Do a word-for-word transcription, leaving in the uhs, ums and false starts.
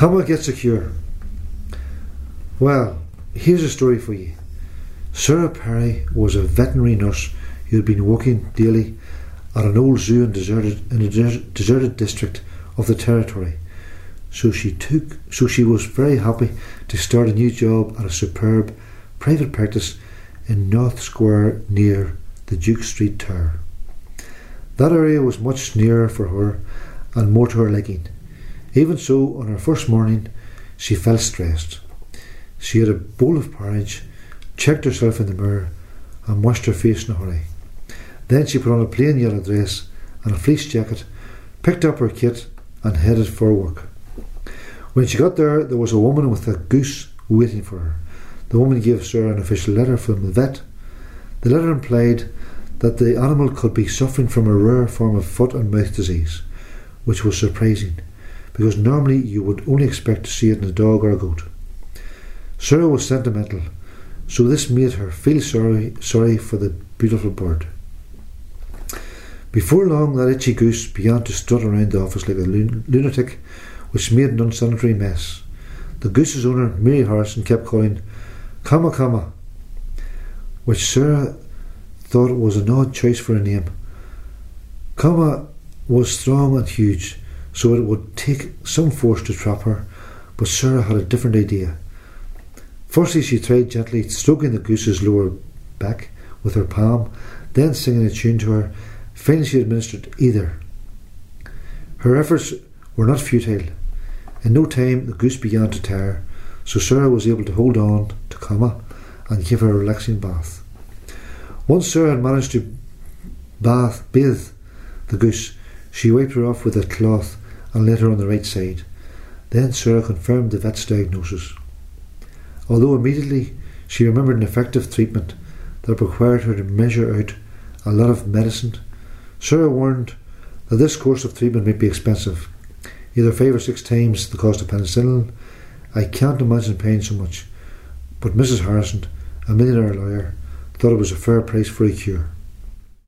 Comma gets a cure. Well, here's a story for you. Sarah Perry was a veterinary nurse who had been working daily at an old zoo in, deserted, in a desert, deserted district of the territory. So she took. So she was very happy to start a new job at a superb private practice in North Square near the Duke Street Tower. That area was much nearer for her and more to her liking. Even so, on her first morning, she felt stressed. She had a bowl of porridge, checked herself in the mirror, and washed her face in a hurry. Then she put on a plain yellow dress and a fleece jacket, picked up her kit, and headed for work. When she got there, there was a woman with a goose waiting for her. The woman gave Sarah an official letter from the vet. The letter implied that the animal could be suffering from a rare form of foot and mouth disease, which was surprising, because normally you would only expect to see it in a dog or a goat. Sarah was sentimental, so this made her feel sorry, sorry for the beautiful bird. Before long, that itchy goose began to strut around the office like a lun- lunatic, which made an unsanitary mess. The goose's owner, Mary Harrison, kept calling, "Comma, comma," which Sarah thought was an odd choice for a name. Comma was strong and huge, so it would take some force to trap her, but Sarah had a different idea. Firstly, she tried gently stroking the goose's lower back with her palm, then singing a tune to her. Finally, she administered either. Her efforts were not futile. In no time, the goose began to tire, so Sarah was able to hold on to Comma and give her a relaxing bath. Once Sarah had managed to bath, bathe the goose, she wiped her off with a cloth and laid her on the right side. Then Sarah confirmed the vet's diagnosis. Although immediately she remembered an effective treatment that required her to measure out a lot of medicine, Sarah warned that this course of treatment might be expensive, either five or six times the cost of penicillin. I can't imagine paying so much, but Missus Harrison, a millionaire lawyer, thought it was a fair price for a cure.